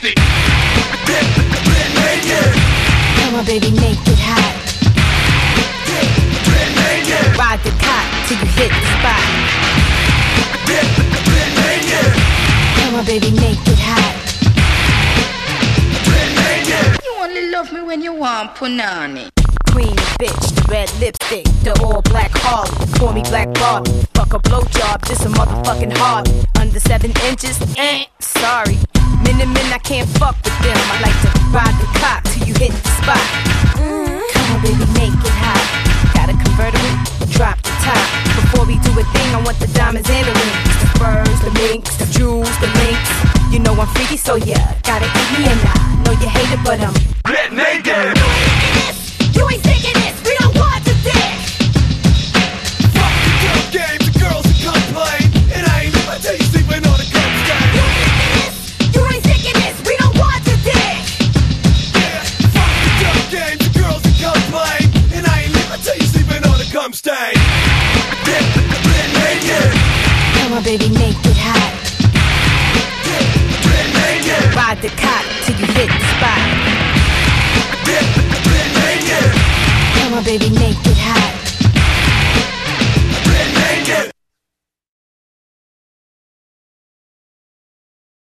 nasty. Come on, baby, make it hot. Ride the cot till you hit the spot. Come on, baby, make it hot. You only love me when you want punani. Queen bitch, the red lipstick, the all black Harley. Call me Black Barbie. Fuck a blowjob, this a motherfucking hard. Under 7 inches, sorry. Min I can't fuck with them. I like to ride the cock till you hit the spot. Come on, baby, make it hot. Got a convertible, drop the top. Before we do a thing, I want the diamonds and the rings, the furs, the minks, the jewels, the links. You know I'm freaky, so yeah, gotta eat me, and I know you hate it, but I'm Get naked. You ain't sick of this, we don't want the dick. Fuck the girl game, the girls that complain. And I ain't never tell you sleeping on a girl's game. You ain't sick of this, we don't want the dick. Yeah, fuck the girl game, the girls that complain. And I ain't never tell you sleeping on a cum stain. Get naked. Come on, baby, make it hot. Get naked. Ride the cock till you hit the spot. Get naked. Come on, baby, make it hot. Get naked.